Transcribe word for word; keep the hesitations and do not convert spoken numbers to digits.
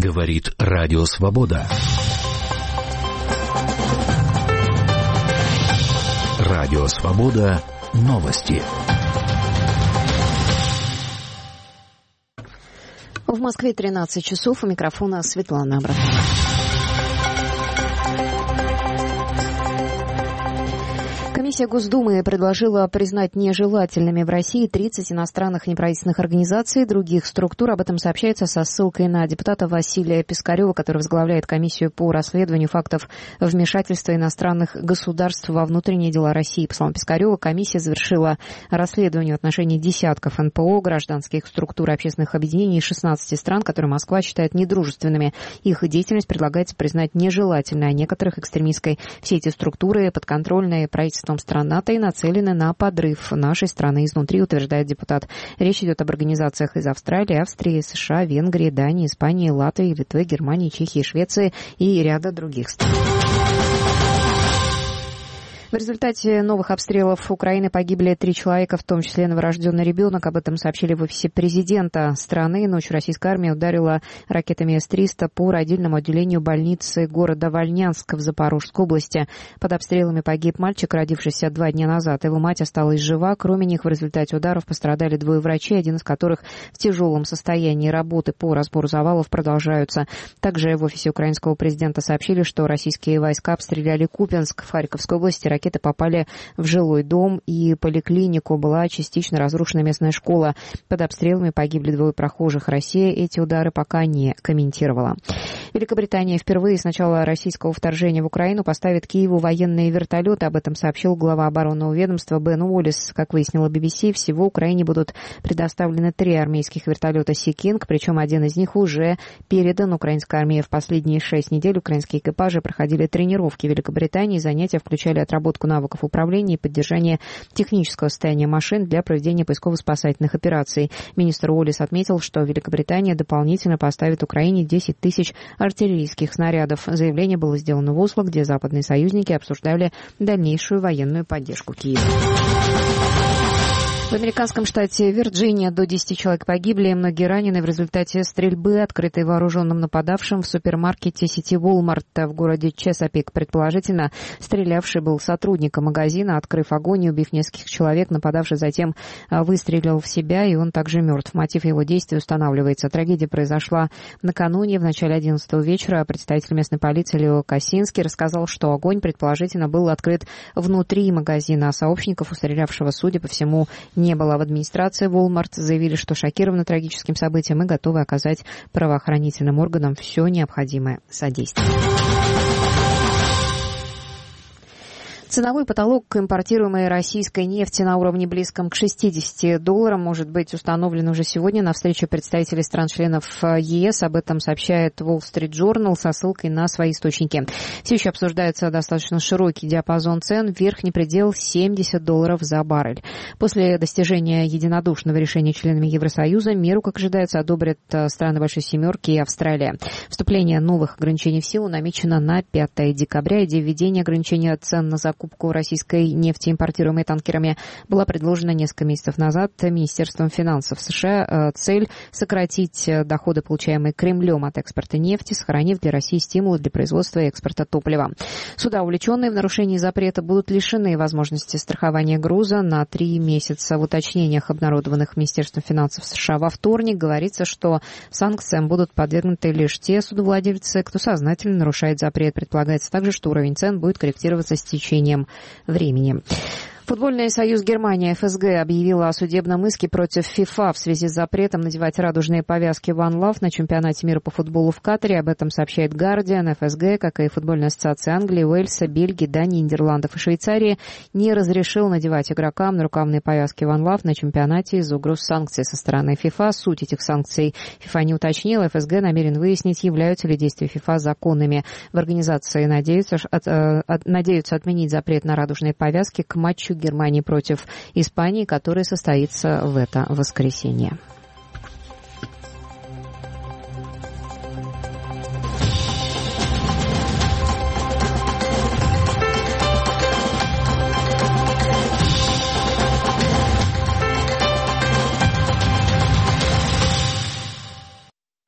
Говорит Радио Свобода. Радио Свобода. Новости. В Москве тринадцать часов. У микрофона Светлана Абрамова. Комиссия Госдумы предложила признать нежелательными в России тридцать иностранных неправительственных организаций и других структур. Об этом сообщается со ссылкой на депутата Василия Пискарева, который возглавляет комиссию по расследованию фактов вмешательства иностранных государств во внутренние дела России. По словам Пискарева, комиссия завершила расследование в отношении десятков эн пэ о, гражданских структур и общественных объединений из шестнадцати стран, которые Москва считает недружественными. Их деятельность предлагается признать нежелательной, а некоторых экстремистской. Все эти структуры подконтрольные правительством стран НАТО и нацелены на подрыв нашей страны изнутри, утверждает депутат. Речь идет об организациях из Австралии, Австрии, США, Венгрии, Дании, Испании, Латвии, Литвы, Германии, Чехии, Швеции и ряда других стран. В результате новых обстрелов Украины погибли три человека, в том числе новорожденный ребенок. Об этом сообщили в офисе президента страны. Ночью российская армия ударила ракетами эс триста по родильному отделению больницы города Вольнянск в Запорожской области. Под обстрелами погиб мальчик, родившийся два дня назад. Его мать осталась жива. Кроме них, в результате ударов пострадали двое врачей, один из которых в тяжелом состоянии. Работы по разбору завалов продолжаются. Также в офисе украинского президента сообщили, что российские войска обстреляли Купянск в Харьковской области. Ракеты попали в жилой дом и поликлинику. Была частично разрушена местная школа. Под обстрелами погибли двое прохожих. Россия эти удары пока не комментировала. Великобритания впервые с начала российского вторжения в Украину поставит Киеву военные вертолеты. Об этом сообщил глава оборонного ведомства Бен Уоллес. Как выяснила би би си, всего Украине будут предоставлены три армейских вертолета Си Кинг, причем один из них уже передан украинской армии. В последние шесть недель украинские экипажи проходили тренировки в Великобритании. Занятия включали отработку навыков управления и поддержания технического состояния машин для проведения поисково-спасательных операций. Министр Уоллес отметил, что Великобритания дополнительно поставит Украине десять тысяч артиллерийских снарядов. Заявление было сделано в Осло, где западные союзники обсуждали дальнейшую военную поддержку Киева. В американском штате Вирджиния до десяти человек погибли, многие ранены в результате стрельбы, открытой вооруженным нападавшим в супермаркете сети Walmart в городе Чесапик. Предположительно, стрелявший был сотрудником магазина. Открыв огонь и убив нескольких человек, нападавший затем выстрелил в себя, и он также мертв. Мотив его действий устанавливается. Трагедия произошла накануне, в начале одиннадцатого вечера. Представитель местной полиции Лео Косинский рассказал, что огонь, предположительно, был открыт внутри магазина, а сообщников у стрелявшего, судя по всему, не было. В администрации Walmart заявили, что шокированы трагическим событием и готовы оказать правоохранительным органам все необходимое содействие. Ценовой потолок импортируемой российской нефти на уровне близком к шестидесяти долларам может быть установлен уже сегодня на встрече представителей стран-членов е эс. Об этом сообщает Wall Street Journal со ссылкой на свои источники. Все еще обсуждается достаточно широкий диапазон цен. Верхний предел семьдесят долларов за баррель. После достижения единодушного решения членами Евросоюза меру, как ожидается, одобрят страны Большой Семерки и Австралия. Вступление новых ограничений в силу намечено на пятое декабря. Идея введения ограничения цен на закупку российской нефти, импортируемой танкерами, была предложена несколько месяцев назад Министерством финансов США. Цель – сократить доходы, получаемые Кремлем от экспорта нефти, сохранив для России стимулы для производства и экспорта топлива. Суда, увлеченные в нарушении запрета, будут лишены возможности страхования груза на три месяца. В уточнениях, обнародованных Министерством финансов США во вторник, говорится, что санкциям будут подвергнуты лишь те судовладельцы, кто сознательно нарушает запрет. Предполагается также, что уровень цен будет корректироваться с течением времени. Футбольный союз Германии эф эс гэ объявила о судебном иске против ФИФА в связи с запретом надевать радужные повязки One Love на чемпионате мира по футболу в Катаре. Об этом сообщает Guardian. эф эс гэ, как и футбольная ассоциация Англии, Уэльса, Бельгии, Дании, Нидерландов и Швейцарии, не разрешил надевать игрокам нарукавные повязки One Love на чемпионате из-за угроз санкций со стороны ФИФА. Суть этих санкций ФИФА не уточнила. эф эс гэ намерен выяснить, являются ли действия ФИФА законными. В организации надеются, от, от, надеются отменить запрет на радужные повязки к матчу Германии против Испании, который состоится в это воскресенье.